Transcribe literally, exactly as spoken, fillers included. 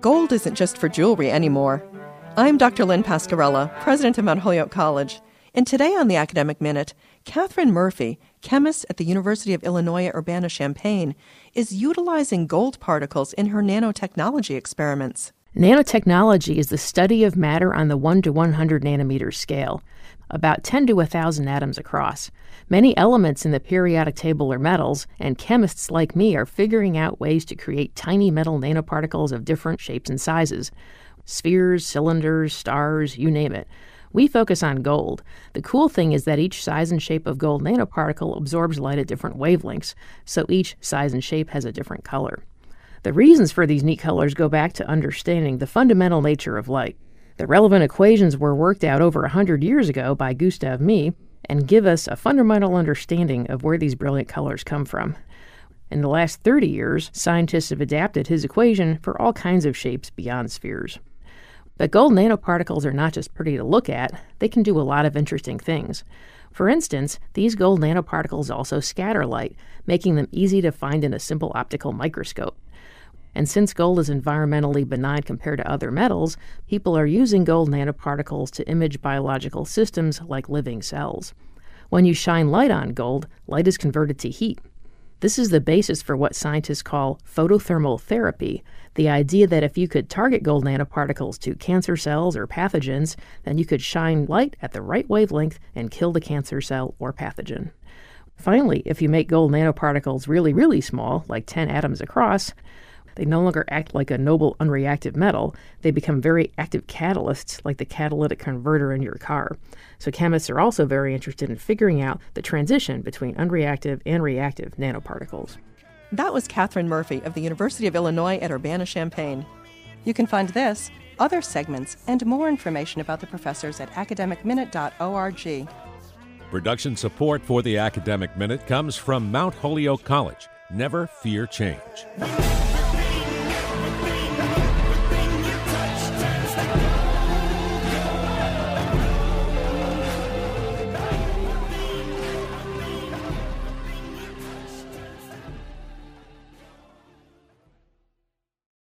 gold isn't just for jewelry anymore. I'm Doctor Lynn Pascarella, president of Mount Holyoke College, and today on the Academic Minute, Catherine Murphy, chemist at the University of Illinois at Urbana-Champaign, is utilizing gold particles in her nanotechnology experiments. Nanotechnology is the study of matter on the one to one hundred nanometer scale, about ten to one thousand atoms across. Many elements in the periodic table are metals, and chemists like me are figuring out ways to create tiny metal nanoparticles of different shapes and sizes. Spheres, cylinders, stars, you name it. We focus on gold. The cool thing is that each size and shape of gold nanoparticle absorbs light at different wavelengths, so each size and shape has a different color. The reasons for these neat colors go back to understanding the fundamental nature of light. The relevant equations were worked out over one hundred years ago by Gustav Mie and give us a fundamental understanding of where these brilliant colors come from. In the last thirty years, scientists have adapted his equation for all kinds of shapes beyond spheres. But gold nanoparticles are not just pretty to look at, they can do a lot of interesting things. For instance, these gold nanoparticles also scatter light, making them easy to find in a simple optical microscope. And since gold is environmentally benign compared to other metals, people are using gold nanoparticles to image biological systems like living cells. When you shine light on gold, light is converted to heat. This is the basis for what scientists call photothermal therapy, the idea that if you could target gold nanoparticles to cancer cells or pathogens, then you could shine light at the right wavelength and kill the cancer cell or pathogen. Finally, if you make gold nanoparticles really, really small, like ten atoms across, they no longer act like a noble unreactive metal. They become very active catalysts, like the catalytic converter in your car. So chemists are also very interested in figuring out the transition between unreactive and reactive nanoparticles. That was Catherine Murphy of the University of Illinois at Urbana-Champaign. You can find this, other segments, and more information about the professors at academic minute dot org. Production support for the Academic Minute comes from Mount Holyoke College. Never fear change.